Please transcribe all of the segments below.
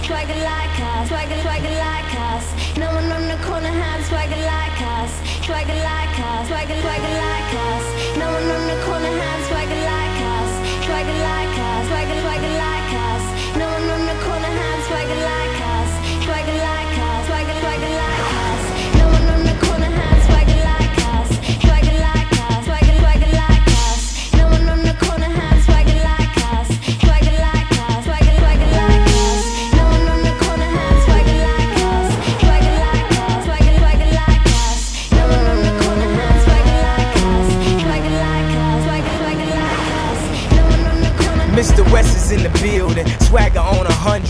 swagger like us, swagger like us. No one on the corner has swagger like us, swagger like us, swagger like us. No one on the corner has swagger like us, swagger like us, swagger like us. No one on the corner has swagger like us, swagger like us, swagger like us. No one on the corner has swagger like us, swagger like us, swagger like us. No one on the corner has swagger like us, swagger like us, swagger like us. No one on the corner has swagger like us, swagger like us, swagger like us. No one on the corner has swagger like us, swagger like us, swagger like us. No one on the corner. Mr. West is in the building, swagger on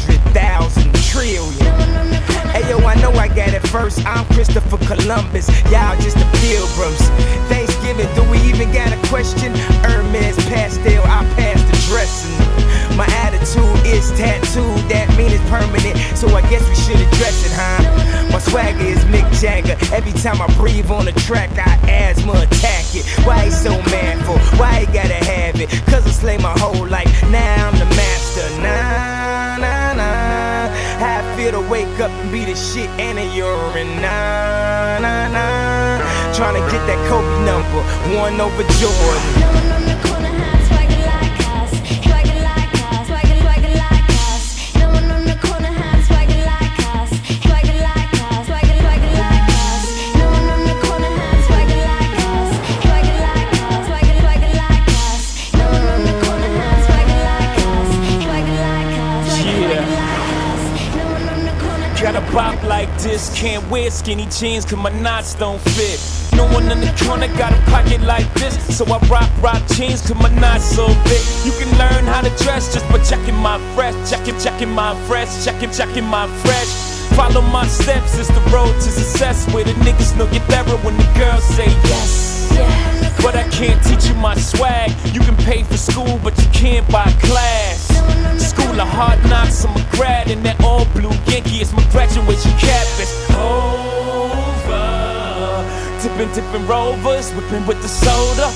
100,000 trillion. Ayo, I know I got it first. I'm Christopher Columbus, y'all just the pilgrims. Thanksgiving, do we even got a question? Hermes pastel, I pass the dressing. My attitude is tattooed, that mean it's permanent, so I guess we should address it, huh? My swagger is Mick Jagger. Every time I breathe on the track, I asthma attack it. Why he so manful? Why he gotta have it? Cause I slay my whole life, now I'm the master. Nah, nah, nah. How I feel to wake up and be the shit and a urine. Nah, nah, nah. Tryna get that Kobe number, 1 over Jordan. No one on the corner has swagger like us, swagger like us, swagger like us. No one on the corner has swagger like us, swagger like us, swagger like us. No one on the corner has swagger like us, swagger like us, swagger like us. No one on the corner has swagger like us, swagger like us, swagger like us. No one on the corner. Gotta bop like this, can't wear skinny jeans cause my knots don't fit. No one in the corner got a pocket like this, so I rock jeans cause my knots so big. You can learn how to dress just by checking my fresh, checking my fresh, checking my fresh. Follow my steps, it's the road to success, where the niggas know get better when the girls say yes. But I can't teach you my swag. You can pay for school, but you can't buy class. School of hard knocks, I'm a grad, and that all blue Yankee is my graduation cap. It's over. Tipping rovers, whipping with the soda.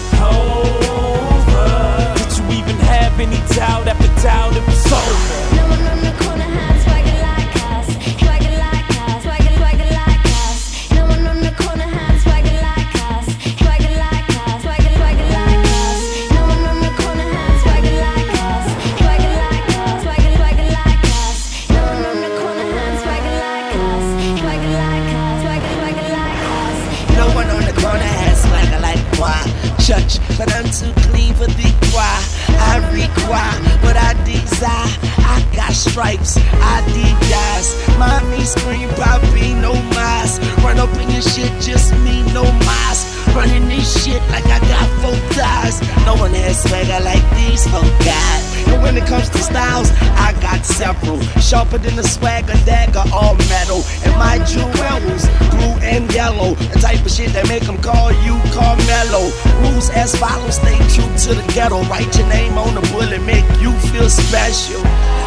Over. Did you even have any doubt after doubt it was over? No one on the corner has swagger like us, swagger like us, swagger like us. No one on the corner has swagger like us, swagger like us, swagger like us. No one on the corner has swagger like us, swagger like us, swagger like us. No one on the corner has swagger like us, swagger like us, swagger like us. No one on the corner has swagger like moi. Church, but I'm too clean for the choir. I require what I desire. I got stripes, I Adidas. Mommy scream, Poppy, no mas. Run up in your shit, just me, no mas. Running this shit like I got 4 thighs. No one has swagger like these folk got. And when it comes to styles, I got several. Sharper than a swagger dagger, all metal. And my jewels, blue and yellow. The type of shit that make them call you Carmelo. Rules as follows, stay true to the ghetto. Write your name on the bullet, make you feel special.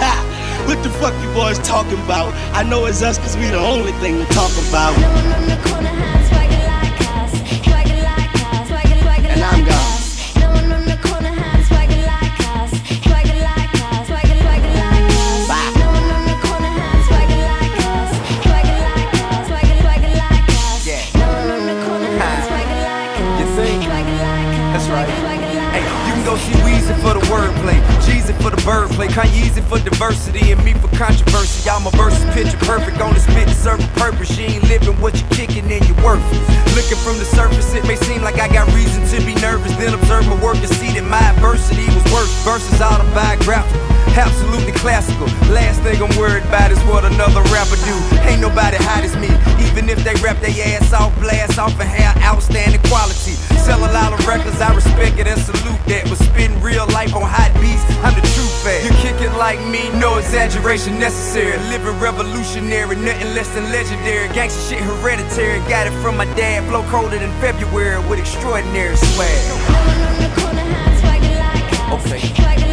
Ha! What the fuck you boys talking about? I know it's us cause we the only thing to talk about. No one on the corner has swagger like us, swagger like us, swagger And I'm like gone. us. No one on the corner has swagger like us, swagger like us, swagger like us. Bye. No one on the corner has swagger like us, swagger like us, swagger like us. Yeah. No one on the corner has swagger like us, You think? swagger like us. That's right. Swagger like Hey, us. you can go see Weezy for the wordplay, Jeezy for the birdplay, Kanyeezy for diversity, and me for controversy. Y'all my verses picture perfect on the spit to serve a purpose. You ain't living what you kicking and you're worthless. Looking from the surface, it may seem like I got reason to be nervous. Then observe my work and see that my adversity was worse. Verses autobiographical, absolutely classical. Last thing I'm worried about is what another rapper do. Ain't nobody hot as me, even if they rap their ass off, blast off and have outstanding quality. Sell a lot of records, I respect it and salute that. But spitting real life on hot beats, I'm the true fan. You kick it like me, no exaggeration necessary. Living revolutionary, nothing less than legendary. Gangsta shit hereditary, got it from my dad. Flow colder than February with extraordinary swag. No one on the corner has swagger like us, Okay. swagger